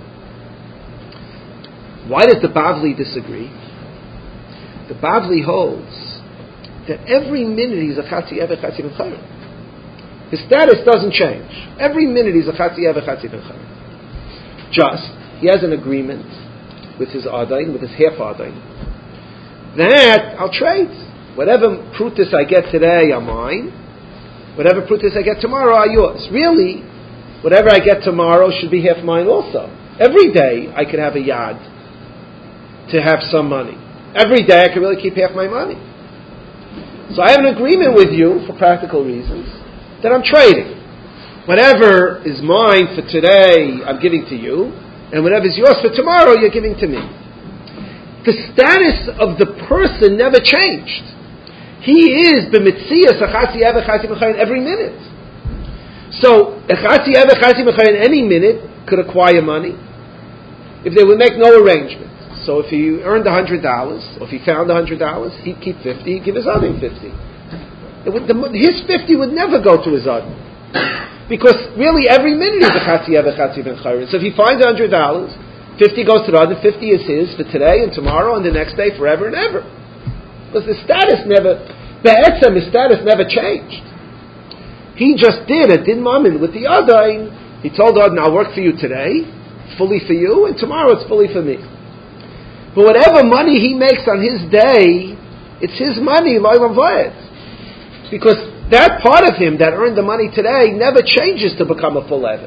Why does the Bavli disagree? The Bavli holds that every minute he's a Chatzi Eved, Chatzi Ben Chayrin. His status doesn't change. Every minute he's a Chatzi Eved, Chatzi Ben Chayrin. Just, he has an agreement with his Adain, with his half Adain. That I'll trade. Whatever prutis I get today are mine. Whatever prutis I get tomorrow are yours. Really, whatever I get tomorrow should be half mine also. Every day I could have a yad to have some money. Every day I could really keep half my money. So I have an agreement with you for practical reasons that I'm trading. Whatever is mine for today I'm giving to you, and whatever is yours for tomorrow you're giving to me. The status of the person never changed. He is b'mitzias achatzi eved chatzi b'chayin every minute. So achatzi eved chatzi b'chayin any minute could acquire money if they would make no arrangement. So if he earned a hundred dollars, or if he found a hundred dollars, he'd keep fifty. He'd give his other fifty. It would, the, his fifty would never go to his other, because really every minute is achatzi eved chatzi b'chayin. So if he finds a hundred dollars, fifty goes to the other, fifty is his for today and tomorrow and the next day, forever and ever. Because the status never, be'etzem, his status never changed. He just did a din mamin with the Adain. He told Adain, I'll work for you today, fully for you, and tomorrow it's fully for me. But whatever money he makes on his day, it's his money, lo'elam vayet. Because that part of him that earned the money today never changes to become a full Eved.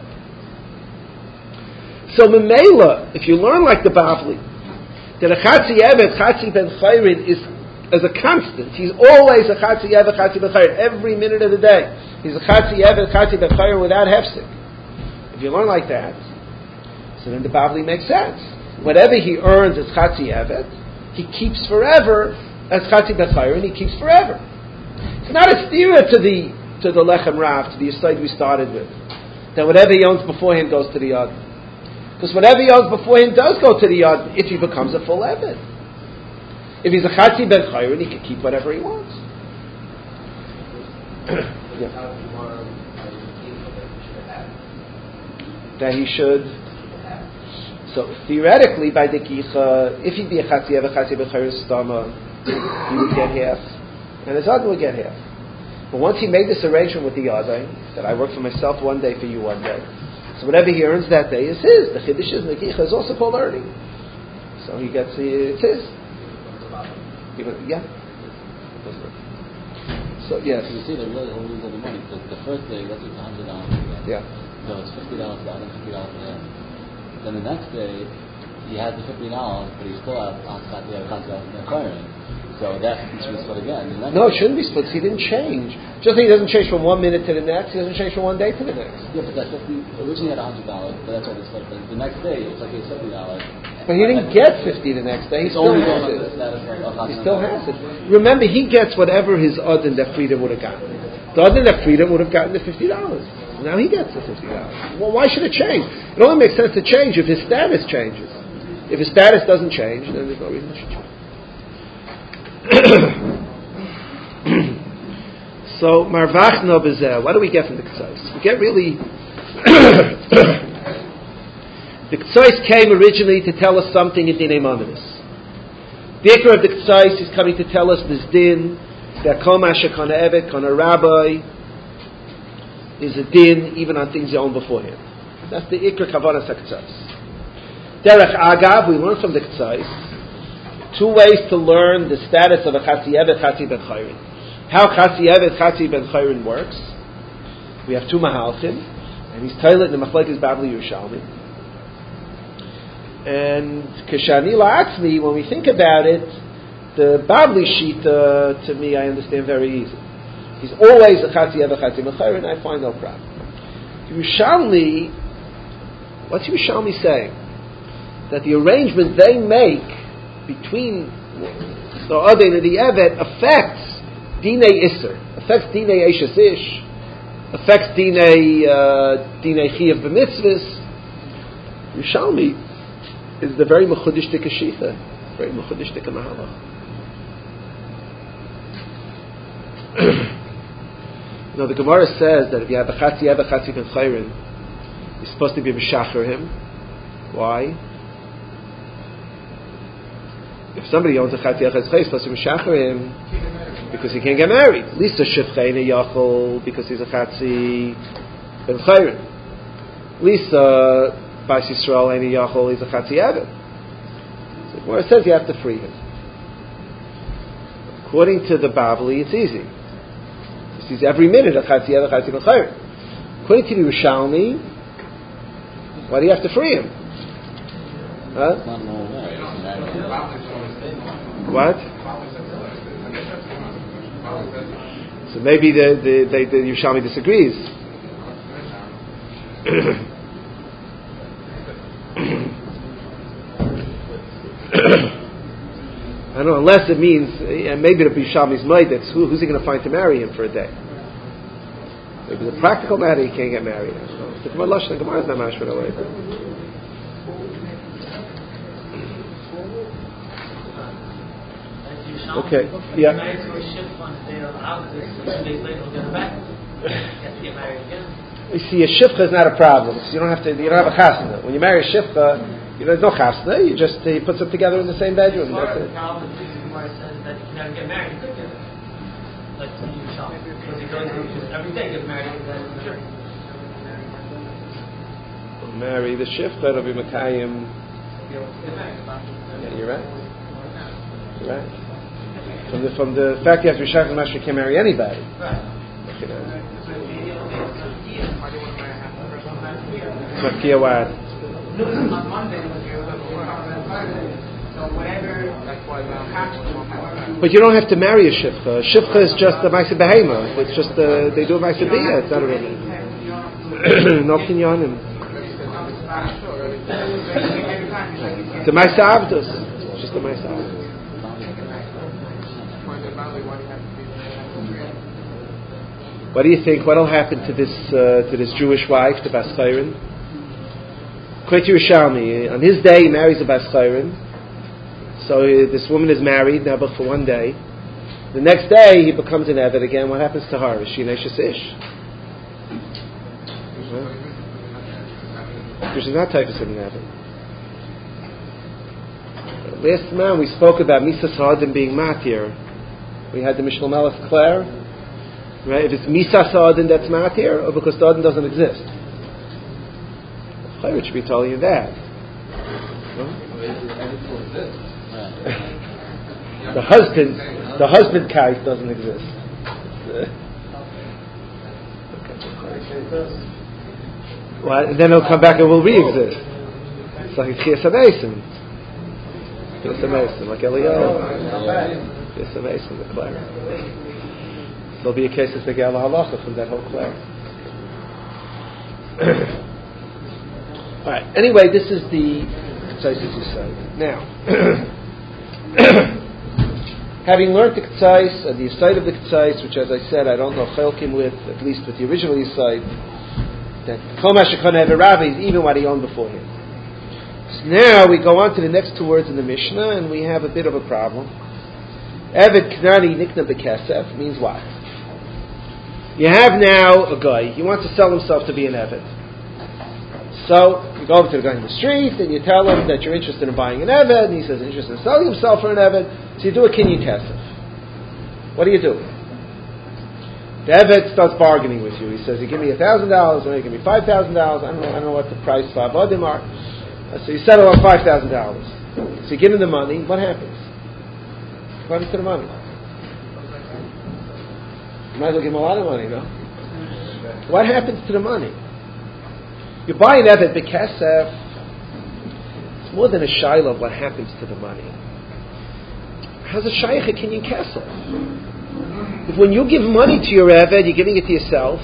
So Memela, if you learn like the Bavli, that a Chatzi Eved, Chatzi Ben Chayrin is as a constant. He's always a Chatzi Eved, Chatzi Ben Chayrin, every minute of the day. He's a Chatzi Eved, Chatzi Ben Chayrin without hefsek. If you learn like that, so then the Bavli makes sense. Whatever he earns as Chatzi Eved, he keeps forever as Chatzi Ben Chayrin, he keeps forever. It's not a stira to the to the Lechem Rav, to the aside we started with, that whatever he owns beforehand goes to the Yad. Because whatever he owns beforehand does go to the Yad if he becomes a full Eved. If he's a Chatzi Ben Chayrin, he can keep whatever he wants. Yeah. That he should. So theoretically, by the Kicha, if he'd be a Chatzi Eved, Chatzi Ben Chayrin Stama, he would get half, and his other would get half. But once he made this arrangement with the other, that I work for myself one day, for you one day. So whatever he earns that day is his. The Chiddush is Nekicha is also called earning. So he gets it's his. Even, yeah. So yes. So you see the really whole lose of the money. The, the first day, let's say it's a hundred dollars. Yeah. So it's fifty dollars for Adam, fifty dollars for him. Then the next day, he has the fifty dollars, but he still has Askat the other hundred dollars in the acquiring. So that should be split again. No, it shouldn't be split. He didn't change. Just like he doesn't change from one minute to the next, he doesn't change from one day to the next. Yeah, but that's fifty. Originally had a hundred dollars, but that's why they split. But the next day, it's like it's fifty dollars. But he didn't get fifty the next day. He still has it. He still has it. Remember, he gets whatever his Adin that Frida would have gotten. The Adin that Frida would have gotten the fifty dollars. Now he gets the fifty dollars. Well, why should it change? It only makes sense to change if his status changes. If his status doesn't change, then there's no reason it should change. So, Marvachna Bezer, what do we get from the K'tzais? We get really... The K'tzais came originally to tell us something in Dinei Maimonides. The Ikar of the K'tzais is coming to tell us this din, that Kol Masha Kana Evet, Kana Rabbi, is a din even on things you own beforehand. That's the Ikar Kavanas HaK'tzais. Derech Agav, we learn from the K'tzais, two ways to learn the status of a Chatzi Evet, Chatzi Ben Chayrin. How Chatzi Evet, Chatzi Ben Chayrin works. We have two Mahalchim, and he's Tailit in the Machlekes Babli Yerushalmi. And Keshani La'atzmi, when we think about it, the Babli Shita, to me, I understand very easy. He's always a Chatzi Evet, Chatzi Ben Chayrin, I find no problem. Yerushalmi, what's Yerushalmi saying? That the arrangement they make between the Adin and the Evet affects Dinei Isser, affects Dinei Eishes Ish, affects Dinei uh, Dinei Chiyav B'mitzvahs. Yerushalmi is the very Mechudishtik Shita, very Mechudishtik Mahalach. Now the Gemara says that if you have a Chatzi Evet, Chatzi Ben Chayrin, you're supposed to be Mishacher him. Why? If somebody owns a Chatzi Echad Chayis, plus you Mishacher him because he can't get married. Lisa Shifcha Eina Yachol because he's a Chatzi Ben Chayrin. Lisa Bais Yisrael Eina Yachol, he's a Chatzi Evet. So where it says you have to free him. According to the Babli, it's easy. He's every minute a Chatzi Evet, Chatzi Ben Chayrin. According to the Yerushalmi, why do you have to free him? Huh? What? So maybe the the, the, the Yerushalmi disagrees. I don't know, unless it means, and maybe the Yerushalmi's might, that's who, who's he going to find to marry him for a day? Maybe the practical matter he can't get married. I don't know. The Gemara Lashon, the Gemara is not mashma away. Okay, yeah. You see, a shifcha is not a problem. So you don't have to. You don't have a chasna. When you marry a shifcha, you know, there's no chasna. You just he puts them together in the same bedroom. That's it. Marry the shifcha, it'll be Makayim. Yeah, you're right. You're right. From the from the fact you have to be shachar master, you can't marry anybody. Right. Makia what? But you don't have to marry a shifcha. A shifcha is just a ma'aseh behema. It's just a, they do a ma'aseh biyah. It's not a really no kinyanim. It's a ma'aseh avdus. It's just a ma'aseh avdus. What do you think? What will happen to this uh, to this Jewish wife, the Bas Chayrin? According to Yerushalmi, on his day he marries a Bas Chayrin. So uh, this woman is married now, but for one day. The next day he becomes an Eved again. What happens to her? Is she an Eishes Ish? Because she's not typhus in an Eved. Last month we spoke about Misas Hadim being matir. We had the Mishnah Melech Claire. Right? If it's Misas Adin that's matir, or because the Adin doesn't exist. It should be telling you that. The husband, the husband kite doesn't exist. Well, and then it'll come back and will re-exist. It's like Chiyas HaMesim. Chiyas HaMesim, like Eliyahu. Chiyas HaMesim, the cleric. There'll be a case of the Gala Halacha from that whole cleric. Alright, anyway, this is the Ketzais as you say. Now, having learned the Ketzais and the Yesod of the Ketzais, which as I said, I don't know Chelkim with, at least with the original Yesod, that Kol Mashakona Ever Ravi is even what he owned before him. So now we go on to the next two words in the Mishnah, and we have a bit of a problem. Eved Knani Nikna Bekesef means what? You have now a guy, he wants to sell himself to be an Eved. So, you go over to the guy in the street, and you tell him that you're interested in buying an Eved, and he says he's interested in selling himself for an Eved, so you do a Kinyan Kesef. What do you do? The Eved starts bargaining with you. He says, you give me one thousand dollars, or you give me five thousand dollars, I don't know I don't know what the price for Avadim are. So you settle on five thousand dollars. So you give him the money, what happens? What happens to the money? You might as well give him a lot of money, no? What happens to the money? You buy an Eved B'Kesef, it's more than a shayla of what happens to the money. How's a shayach a Kinyan Kesef? If when you give money to your Eved, you're giving it to yourself,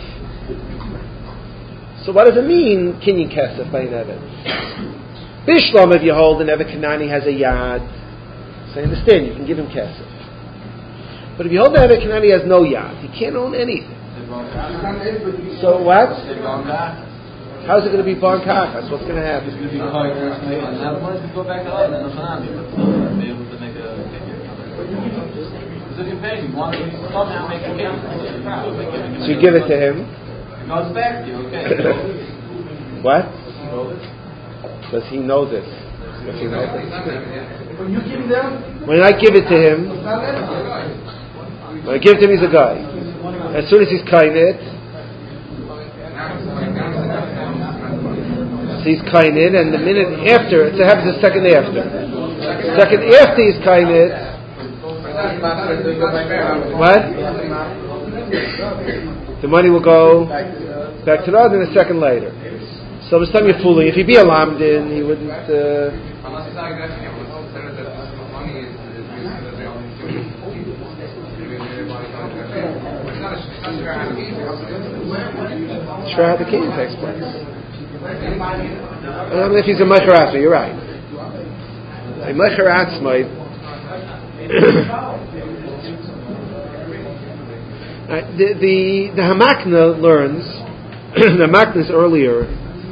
so what does it mean, Kinyan Kesef by an Eved? Bishlam, if you hold an Eved Kanani has a yad, so I understand, you can give him Kesef. But if you hold an Eved Kanani has no yad, he can't own anything. So what? How's it going to be bon kachas? What's going to happen? It's going to be hard to go back to Adam and be able to make a because if you pay him, you want to somehow make a case. So you give it to him. It goes back to you, okay? What? Does he know this? Does he know this? When you give them, when I give it to him, when I give it to him, he's a guy. As soon as he's kainet, he's kainid, and the minute after, it happens the second after. Second after he's kainid, what? The money will go back to the other, and a second later. So this time you're fooling. If he'd be a lamdin, he wouldn't. Uh, Sure how the king takes place. I don't know if he's a Mecharatz, you're right. A Mecharatz might. right, the the the Hamakna learns. The Hamakna is earlier.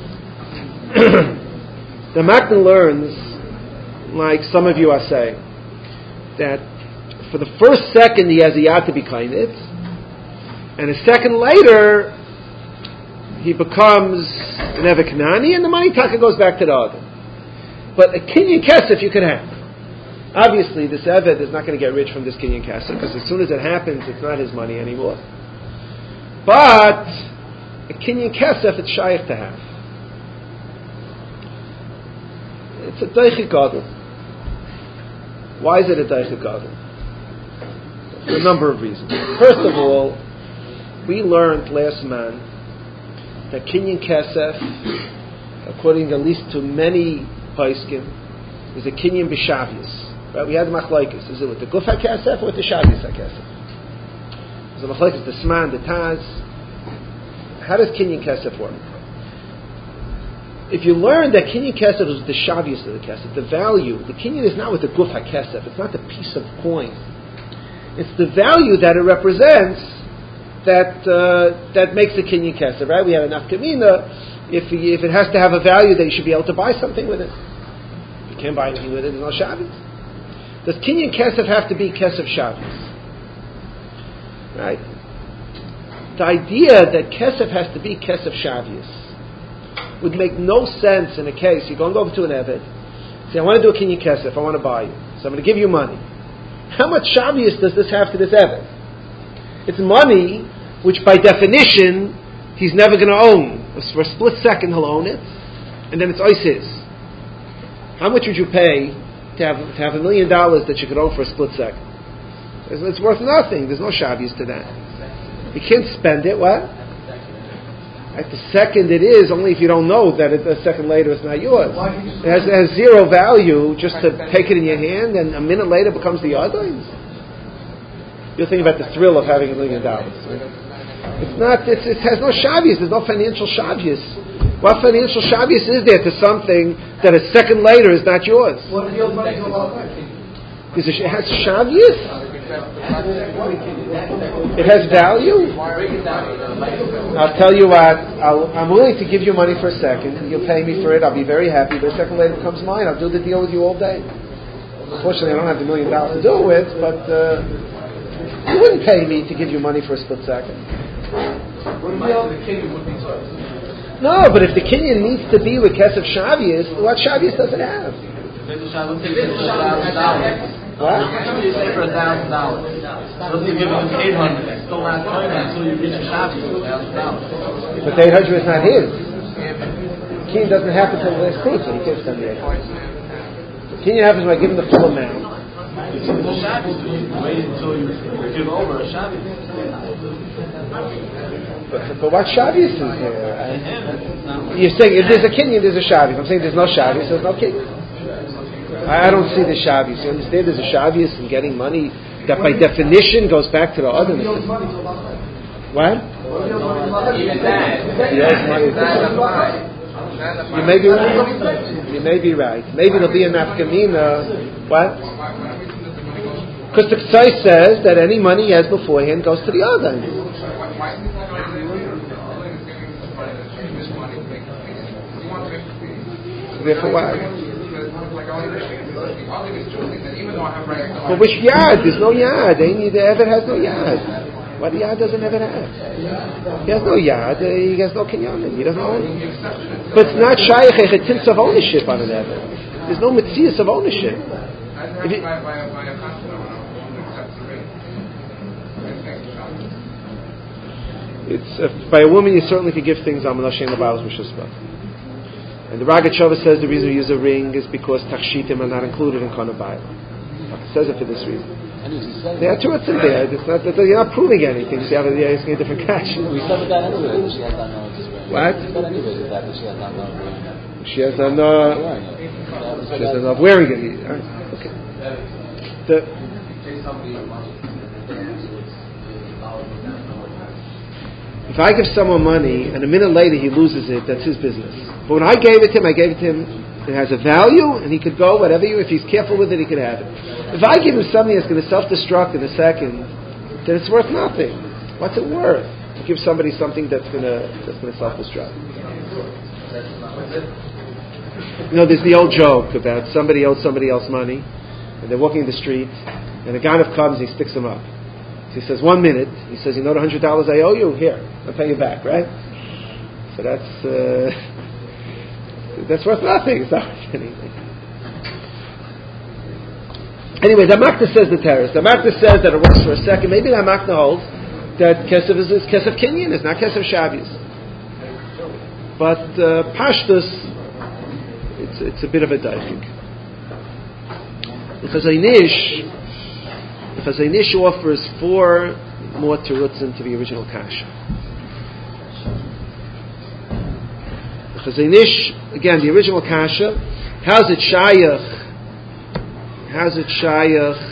The Hamakna learns, like some of you are saying, that for the first second he has a yad to be kainit, and a second later he becomes an Eved Kanani, and the money taka goes back to the other. But a Kinyan Kesef you can have. Obviously, this Eved is not going to get rich from this Kinyan Kesef, because as soon as it happens, it's not his money anymore. But a Kinyan Kesef, it's shaykh to have. It's a Deichik Gadol. Why is it a Deichik Gadol? For a number of reasons. First of all, we learned last month that Kinyan Kesef, according at least to many Paiskim, is a Kinyan B'Shavius. Right? We had the Machlokes. Is it with the Guf HaKesef or with the Shavius HaKesef? Is the Machlokes the Sman, the Taz? How does Kinyan Kesef work? If you learn that Kinyan Kesef is the Shavius of the Kesef, the value, the Kinyan is not with the Guf HaKesef. It's not the piece of coin. It's the value that it represents that uh, that makes a Kinyan Kesef, right? We have enough kamina. If he, if it has to have a value, then you should be able to buy something with it. If you can't buy anything with it, there's no Shabbos. Does Kinyan Kesef have to be Kesef Shabbos? Right? The idea that Kesef has to be Kesef Shabbos would make no sense in a case. You're going over to an Eved, say, I want to do a Kinyan Kesef, I want to buy you. So I'm going to give you money. How much Shabbos does this have to this Eved? It's money which by definition he's never going to own. For a split second he'll own it, and then it's always his. How much would you pay to have to have a million dollars that you could own for a split second? It's, it's worth nothing. There's no shavius to that. You can't spend it. What? At the second it is, only if you don't know that it, a second later it's not yours. It has, it has zero value just to take it in your hand, and a minute later it becomes the other. You're thinking about the thrill of having a million dollars. It's not. It's, it has no shavius. There's no financial shavius. What financial shavius is there to something that a second later is not yours? What if your money go all back? Is it, it has shavius? It has value? I'll tell you what, I'll, I'm willing to give you money for a second. You'll pay me for it. I'll be very happy. But a second later it becomes mine. I'll do the deal with you all day. Unfortunately, I don't have the million dollars to do it with, but uh, you wouldn't pay me to give you money for a split second. No, but if the Kenyan needs to be with Kesef Shavius, what Shavius does it have? What? You say for a thousand dollars. So if you give him eight hundred, it's still not going until you reach a shavius for a thousand dollars. But the eight hundred is not his. The Kenyan doesn't happen until the next cruise, so he can't spend the eight hundred. The Kenyan happens when I give him the full amount. It's a shavius. You wait until you give over a shavius. But, but what shavius is there? I, you're saying if there's a Kenyan, there's a shavius. I'm saying there's no shavius, there's no Kenyan. I don't see the shavius. You understand? There's a shavius in getting money that by definition goes back to the other. What? You may be right. You may be right. Maybe there'll be a nafkamina. What? Because the Ksai says that any money he has beforehand goes to the other. Therefore, why? For which yad? There's no yad. The Eved has no yad. What yad does an Eved have? He has no yad. He has no kinyanim. He doesn't own it. But it's not shaykh a tints of ownership on an Eved. There's no mitzias of ownership. If it, it's uh, by a woman you certainly could give things on Menashe and the Baals Mishuspa. And the Ragachova says the reason we use a ring is because takshitim are not included in Konabayla. It says it for this reason. There are two in there. It's not, you're not proving anything. So you have a, you're asking a different question. We said that anyway. She has not known this ring. What? We said anyway that she has not known ring. She has not known. She has not wearing it. Okay. The, if I give someone money and a minute later he loses it, that's his business. But when I gave it to him, I gave it to him. It has a value, and he could go whatever you. If he's careful with it, he could have it. If I give him something that's going to self-destruct in a second, then it's worth nothing. What's it worth to give somebody something that's going to that's going to self-destruct? You know, there's the old joke about somebody owes somebody else money, and they're walking in the street, and a ganav comes and he sticks them up. So he says, one minute. He says, you know the one hundred dollars I owe you? Here, I'll pay you back, right? So that's uh, that's worth nothing. It's not worth anything. Anyway, the Makna says the terrace. The Makna says that it works for a second. Maybe the Makna holds that Kesef is, is Kesef Kinyan, it's not Kesef Shavius. But uh, Pashtus, it's, it's a bit of a daifik. The Chazaynish, the Chazaynish offers four more terutzim to the original kasha. The Chazaynish, again, the original kasha, how's it shayach? How's it shayach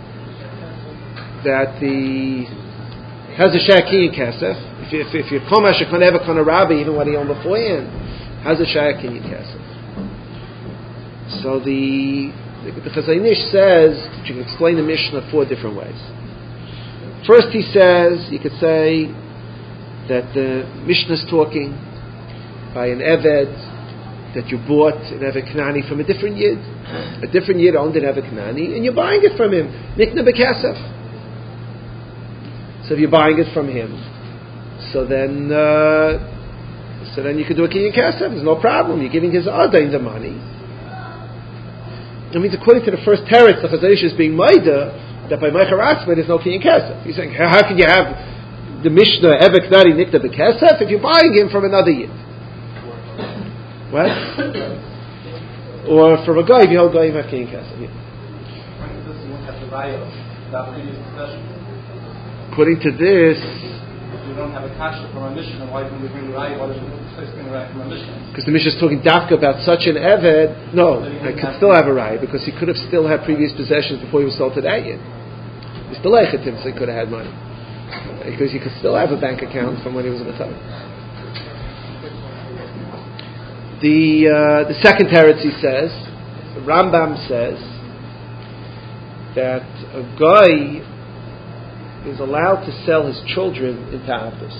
that the how's it shayach kinyan kesef? If you, if, if you're komash you can't ever kon a rabbi even what he owned beforehand, how's it shayach kinyan kesef? So the the, the Chazaynish says that you can explain the Mishnah four different ways. First, he says you could say that the Mishnah is talking by an Eved that you bought an Eved Knani from a different Yid. A different Yid owned an Eved Knani, and you're buying it from him. Nikna Bekesef. So if you're buying it from him, so then uh, so then you could do a Kinyan Kesef. There's no problem. You're giving his Adain the money. That means according to the first teretz, the Chazaynish is being Maida, that by Meicher Atzma there's no Kinyan Kesef. He's saying, how can you have the Mishnah, Evek Nari Nikta Bekesef, if you're buying him from another Yid. What? Or from a guy, if you hold guy, you have Kinyan Kesef. Yeah. According to this, we don't have a kasha from a Mishnah, why can we bring the Raya? Why does it bring the Raya from a Mishnah? Because the Mishnah is talking dafka about such an Eved. No, I could still have a Raya, because he could have still had previous possessions before he was sold to that Yid. He's still Eichetim, so he could have had money. Because he could still have a bank account from when he was in the time. The uh, the second teretz, he says, the Rambam says that a guy is allowed to sell his children into Avdus.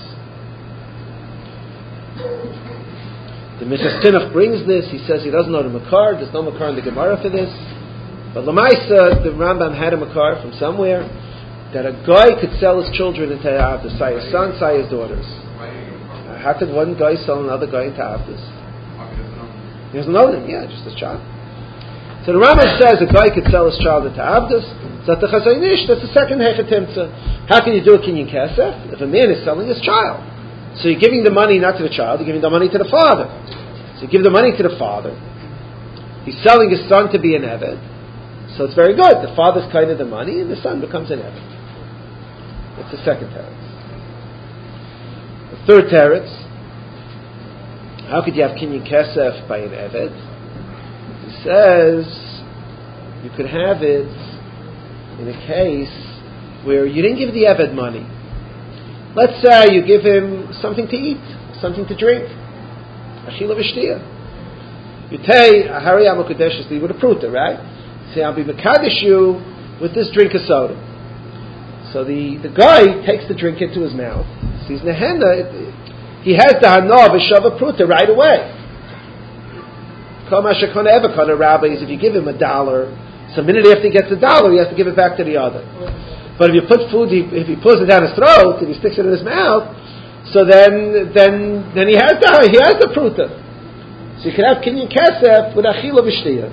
The Minchas Chinuch brings this. He says he doesn't know the Makar. There's no Makar in the Gemara for this. But Lamaisa, the Rambam had a Makar from somewhere that a guy could sell his children into Avdus, say his son, say his daughters. Uh, how could one guy sell another guy into Avdus? He doesn't know them. Yeah, just his child. So the Rambam says a guy could sell his child into Avdus. So the Chazon Ish, that's the second Hechetimtza. How can you do a Kinyan Kesef? If a man is selling his child. So you're giving the money not to the child, you're giving the money to the father. So you give the money to the father. He's selling his son to be an Eved. So it's very good. The father's kind of the money and the son becomes an Eved. That's the second teretz. The third teretz, how could you have Kinyan Kesef by an Eved? He says you could have it in a case where you didn't give the Eved money. Let's say you give him something to eat, something to drink. Achila v'shtiya. You say, Ahari Amokadesh is with a pruta, right? You say, I'll be Mekadesh you with this drink of soda. So the, the guy takes the drink into his mouth. Sees Nehenna, he has the Hana v'shava pruta right away. Kol mashakona evakona rabbis, if you give him a dollar, so the minute after he gets a dollar, he has to give it back to the other. But if you put food, he, if he pulls it down his throat, if he sticks it in his mouth, so then then then he has the he has the pruta. So you can have Kinyan Kesef with Achila v'shtiya.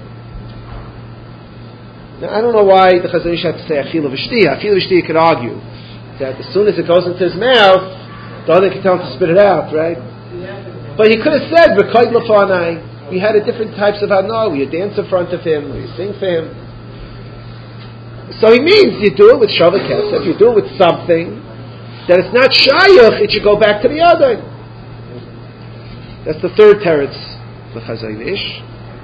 Now I don't know why the Chazon Ish had to say Achila v'shtiya. Achila v'shtiya could argue that as soon as it goes into his mouth, the other can tell him to spit it out, right? But he could have said V'koyd Lafanai. We had a different types of Hana. We dance in front of him. We sing for him. So he means you do it with Shava Kesef, you do it with something that it's not Shayach, it should go back to the other. That's the third teretz, the Chazon Ish.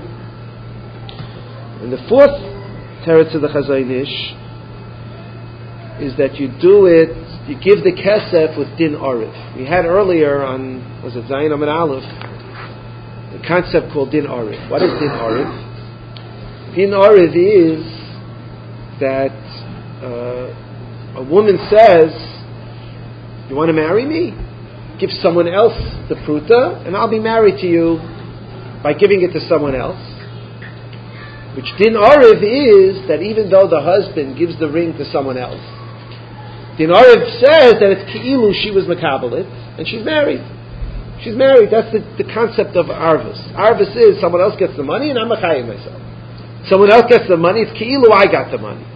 And the fourth teretz of the Chazon Ish is that you do it, you give the Kesef with Din Ariv. We had earlier on, was it Zayin Amid Aleph, the concept called Din Ariv. What is Din Ariv? Din Ariv is that uh, a woman says, you want to marry me? Give someone else the pruta, and I'll be married to you by giving it to someone else. Which Din Ariv is that even though the husband gives the ring to someone else, Din Ariv says that it's Ki'ilu, she was Makabalit, and she's married. She's married. That's the, the concept of Arvus. Arvus is someone else gets the money and I'm Machayim myself. Someone else gets the money, it's Ki'ilu, I got the money.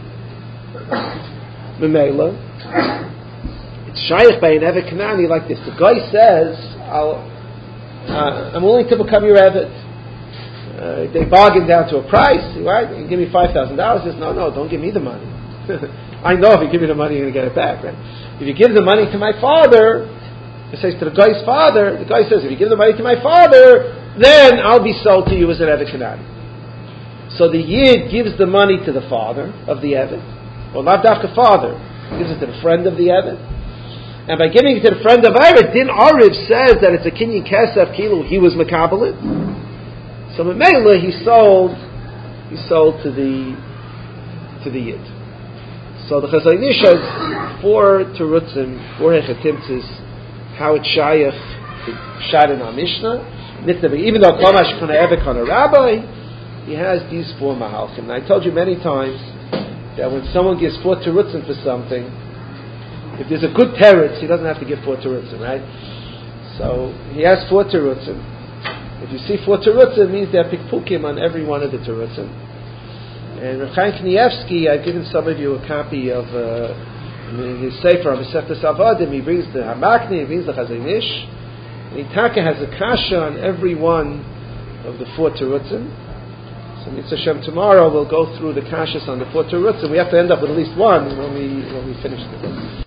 Memela. It's Shaykh by an Evet Kanani like this. The guy says, I'll, uh, I'm willing to become your Evet. Uh, they bargain down to a price, right? You give me five thousand dollars. He says, no, no, don't give me the money. I know if you give me the money, you're going to get it back, right? If you give the money to my father, it says to the guy's father, the guy says, if you give the money to my father, then I'll be sold to you as an Evet Kanani. So the Yid gives the money to the father of the Evet, or not Dafka father, he gives it to the friend of the Evet. And by giving it to the friend of Evet, Din Ariv says that it's a Kinyan Kesef Kilu, he was Makabalit. So Memela, he sold, he sold to the, to the Yid. So the Chazon Ish has four terutzim, four hechetimtzes, how it's shayach to shad in our Mishnah. Even though Kamash Kana Evek on a rabbi, he has these four mahalchim. And I told you many times that when someone gives four terutzim for something, if there's a good teretz, he doesn't have to give four terutzim, right? So he has four terutzim. If you see four terutzim, it means there are pikpukim on every one of the terutzim. And Reb Chaim Kanievsky, I've given some of you a copy of uh, In his Sefer Masechtas Avadim, he brings the Hamakni, he brings the Chazon Ish, and Itaka has a kasha on every one of the four terutzim. So Mitzvah Hashem, tomorrow we'll go through the kashas on the four terutzim. We have to end up with at least one when we when we finish the book.